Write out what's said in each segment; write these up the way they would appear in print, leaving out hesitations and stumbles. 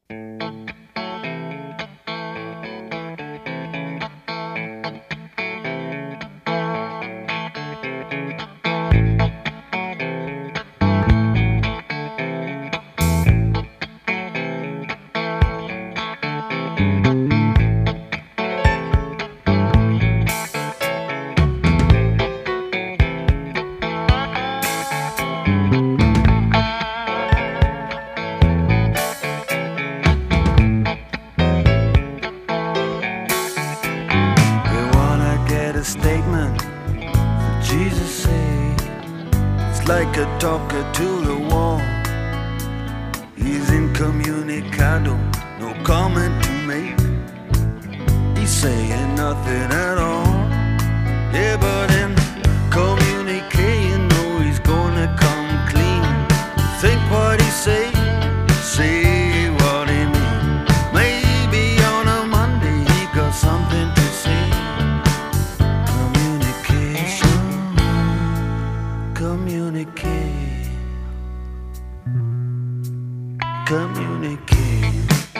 A statement for Jesus say it's like a talker to the wall. He's incommunicado, no comment to make. He's saying nothing at all. Yeah, but in communicating, no, he's gonna come clean. Think what he say what he mean. Maybe on a Monday he got something to say. Communicate.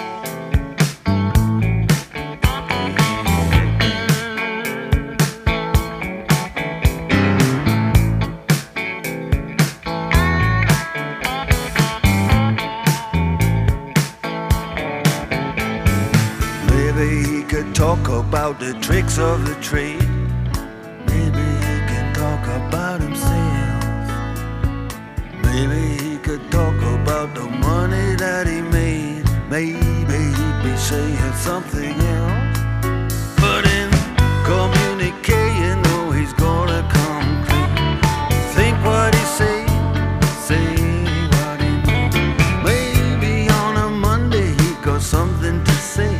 Maybe he could talk about the tricks of the trade. Maybe he can talk about himself. Maybe he could talk about the money that he made. Maybe he'd be saying something else. But in communicating, no, he's gonna come clean. Think what he say what he means. Maybe on a Monday he got something to say.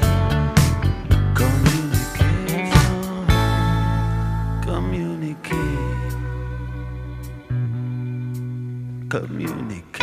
Communication, communicate, communicate.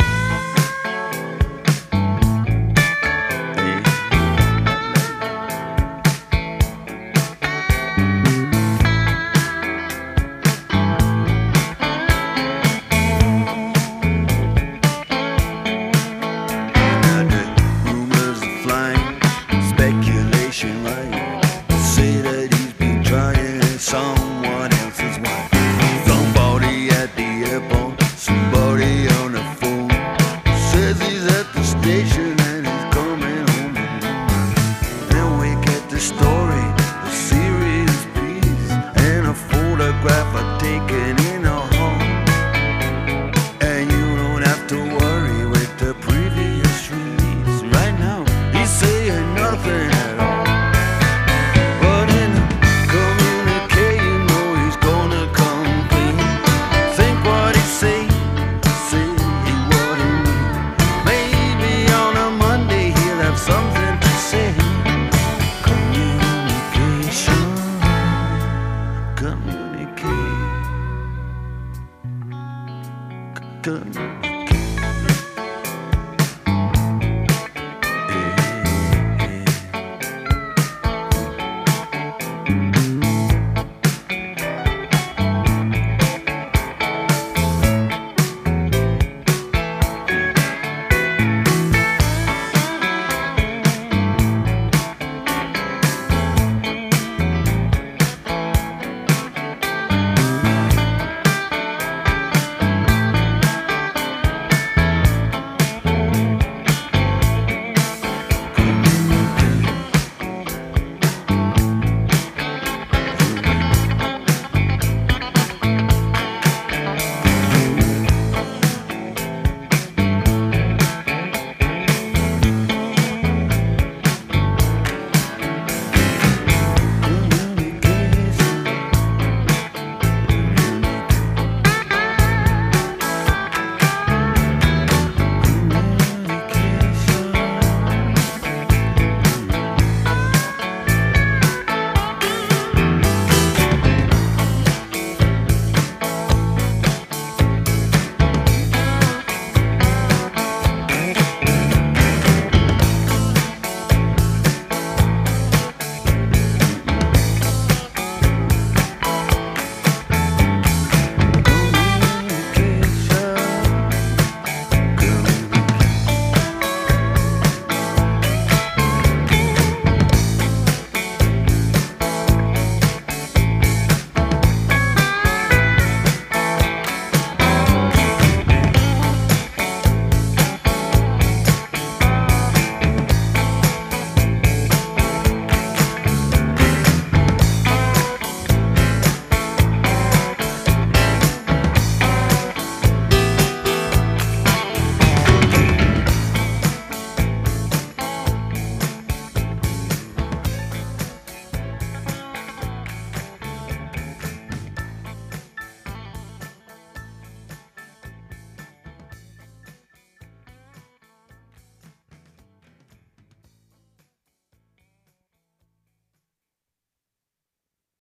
Someone else's wife, somebody at the airport, somebody on the phone says he's at the station and he's coming home alone. Then we get the story, a serious piece, and a photograph I've taken in a home. And you don't have to worry with the previous release. Right now, he's saying nothing